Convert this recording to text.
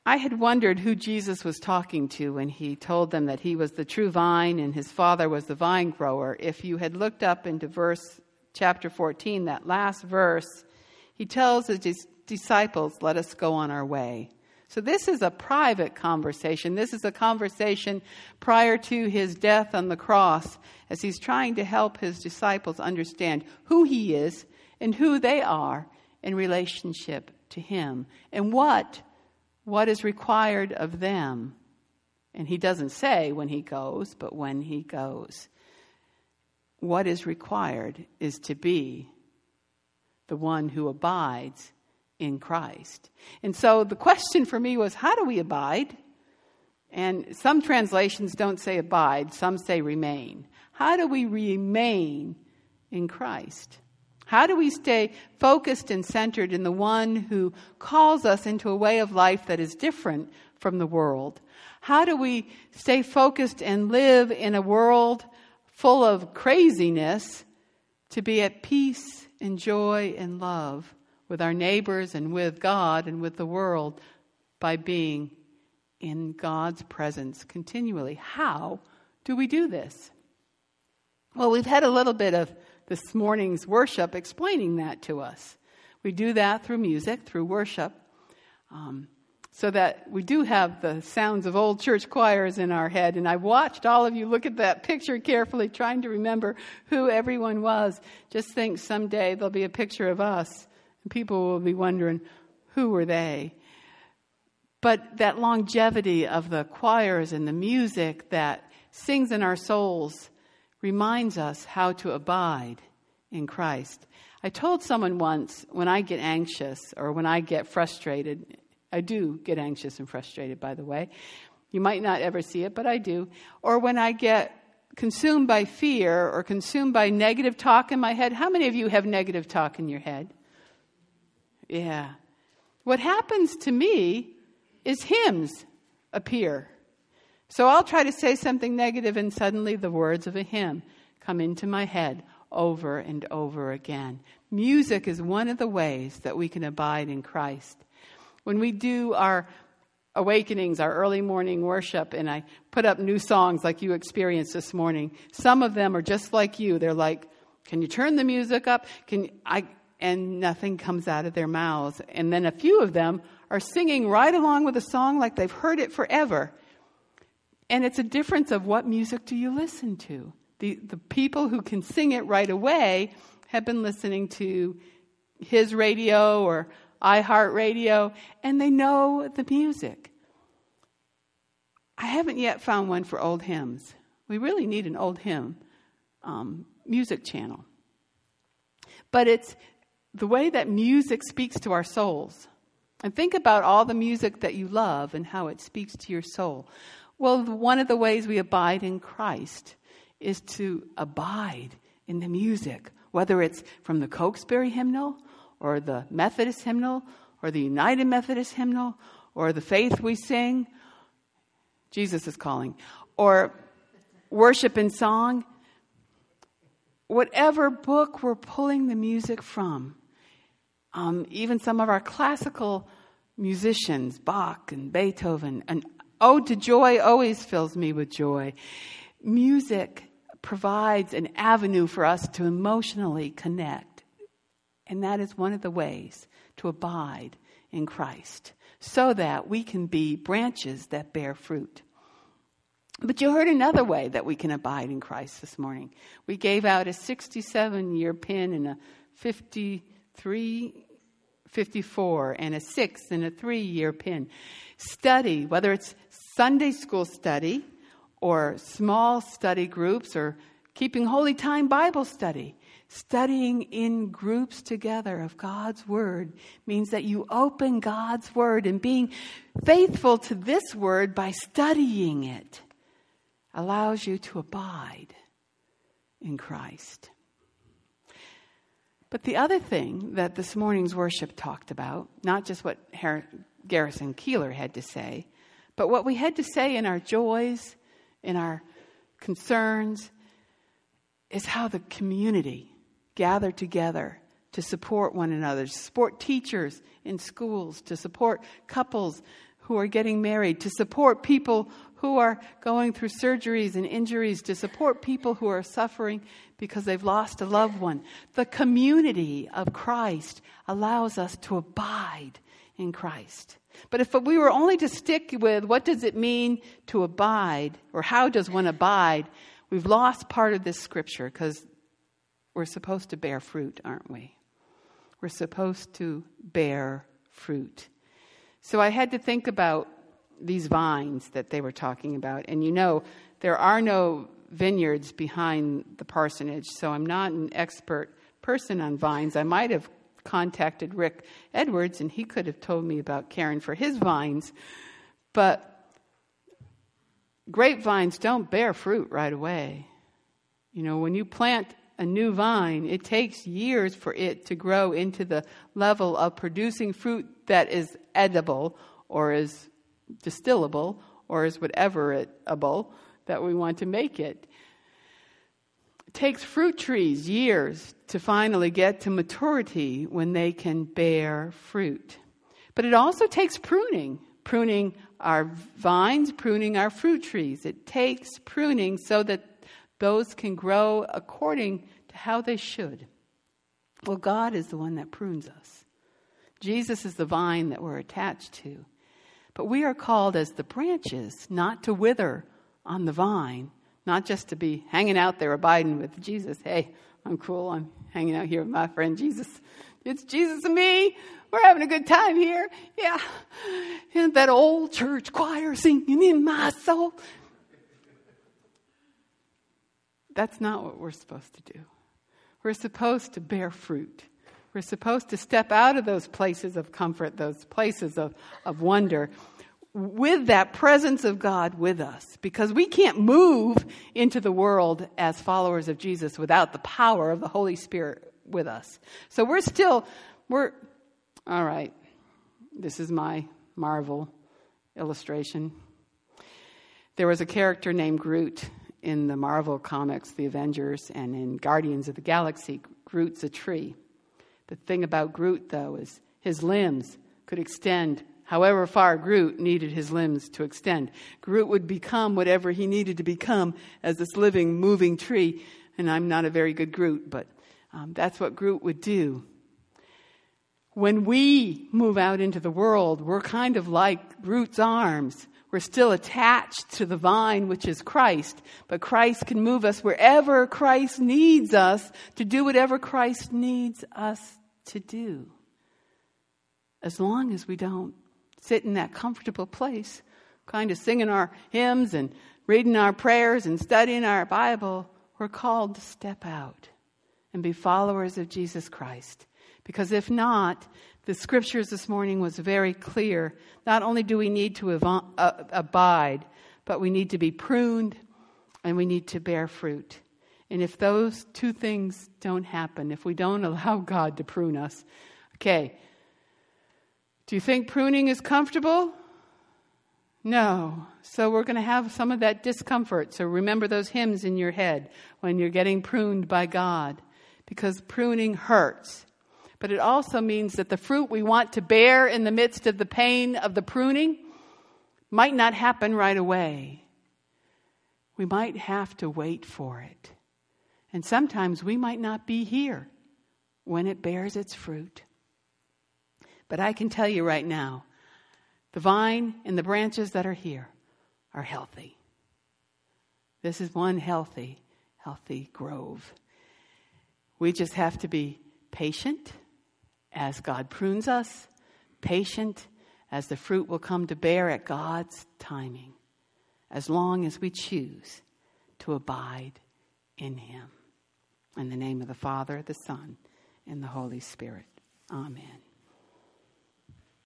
I had wondered who Jesus was talking to when he told them that he was the true vine and his Father was the vine grower. If you had looked up into chapter 14, that last verse, he tells his disciples, let us go on our way. So this is a private conversation. This is a conversation prior to his death on the cross, as he's trying to help his disciples understand who he is and who they are in relationship to him, and what is required of them. And he doesn't say when he goes, but when he goes. What is required is to be the one who abides in Christ. And so the question for me was, how do we abide? And some translations don't say abide, some say remain. How do we remain in Christ? How do we stay focused and centered in the one who calls us into a way of life that is different from the world? How do we stay focused and live in a world full of craziness to be at peace and joy and love with our neighbors and with God and with the world by being in God's presence continually? How do we do this? Well, we've had a little bit of this morning's worship explaining that to us. We do that through music, through worship, so that we do have the sounds of old church choirs in our head. And I watched all of you look at that picture carefully, trying to remember who everyone was. Just think someday there'll be a picture of us, and people will be wondering, who were they? But that longevity of the choirs and the music that sings in our souls reminds us how to abide in Christ. I told someone once, when I get anxious or when I get frustrated, I do get anxious and frustrated, by the way. You might not ever see it, but I do. Or when I get consumed by fear or consumed by negative talk in my head. How many of you have negative talk in your head? Yeah. What happens to me is hymns appear. So I'll try to say something negative, and suddenly the words of a hymn come into my head over and over again. Music is one of the ways that we can abide in Christ. When we do our awakenings, our early morning worship, and I put up new songs like you experienced this morning, some of them are just like you. They're like, can you turn the music up? And nothing comes out of their mouths. And then a few of them are singing right along with the song like they've heard it forever. And it's a difference of what music do you listen to. The people who can sing it right away have been listening to his radio or iHeartRadio, and they know the music. I haven't yet found one for old hymns. We really need an old hymn music channel. But it's the way that music speaks to our souls. And think about all the music that you love and how it speaks to your soul. Well, one of the ways we abide in Christ is to abide in the music, whether it's from the Cokesbury hymnal or the Methodist hymnal or the United Methodist hymnal or the Faith We Sing, Jesus is Calling, or Worship and Song. Whatever book we're pulling the music from, even some of our classical musicians, Bach and Beethoven, and Ode to Joy always fills me with joy. Music provides an avenue for us to emotionally connect. And that is one of the ways to abide in Christ, so that we can be branches that bear fruit. But you heard another way that we can abide in Christ this morning. We gave out a 67-year pin and a 53, 54, and a 6 and a 3-year pin. Study, whether it's Sunday school study or small study groups or keeping holy time Bible study. Studying in groups together of God's Word means that you open God's Word, and being faithful to this Word by studying it allows you to abide in Christ. But the other thing that this morning's worship talked about, not just what Garrison Keeler had to say, but what we had to say in our joys, in our concerns, is how the community gathered together to support one another, to support teachers in schools, to support couples who are getting married, to support people who are going through surgeries and injuries, to support people who are suffering because they've lost a loved one. The community of Christ allows us to abide in Christ. But if we were only to stick with what does it mean to abide, or how does one abide, we've lost part of this scripture, because we're supposed to bear fruit, aren't we? We're supposed to bear fruit. So I had to think about these vines that they were talking about. And there are no vineyards behind the parsonage, so I'm not an expert person on vines. I might have contacted Rick Edwards, and he could have told me about caring for his vines. But grapevines don't bear fruit right away. When you plant a new vine, it takes years for it to grow into the level of producing fruit that is edible, or is distillable, or is whatever-able that we want to make it. It takes fruit trees years to finally get to maturity when they can bear fruit. But it also takes pruning our vines, pruning our fruit trees. It takes pruning so that those can grow according to how they should. Well, God is the one that prunes us. Jesus is the vine that we're attached to. But we are called as the branches not to wither on the vine, not just to be hanging out there abiding with Jesus. Hey, I'm cool. I'm hanging out here with my friend Jesus. It's Jesus and me. We're having a good time here. Yeah. And that old church choir singing in my soul. That's not what we're supposed to do. We're supposed to bear fruit. We're supposed to step out of those places of comfort, those places of wonder, with that presence of God with us. Because we can't move into the world as followers of Jesus without the power of the Holy Spirit with us. So we're all right. This is my Marvel illustration. There was a character named Groot in the Marvel comics, the Avengers, and in Guardians of the Galaxy. Groot's a tree. The thing about Groot, though, is his limbs could extend however far Groot needed his limbs to extend. Groot would become whatever he needed to become as this living, moving tree. And I'm not a very good Groot, but that's what Groot would do. When we move out into the world, we're kind of like Groot's arms. We're still attached to the vine, which is Christ. But Christ can move us wherever Christ needs us to do whatever Christ needs us to do. As long as we don't sit in that comfortable place, kind of singing our hymns and reading our prayers and studying our Bible, we're called to step out and be followers of Jesus Christ. Because if not, the scriptures this morning was very clear. Not only do we need to abide, but we need to be pruned and we need to bear fruit. And if those two things don't happen, if we don't allow God to prune us, okay, do you think pruning is comfortable? No. So we're going to have some of that discomfort. So remember those hymns in your head when you're getting pruned by God, because pruning hurts. But it also means that the fruit we want to bear in the midst of the pain of the pruning might not happen right away. We might have to wait for it. And sometimes we might not be here when it bears its fruit. But I can tell you right now, the vine and the branches that are here are healthy. This is one healthy grove. We just have to be patient as God prunes us, patient as the fruit will come to bear at God's timing, as long as we choose to abide in Him. In the name of the Father, the Son, and the Holy Spirit. Amen.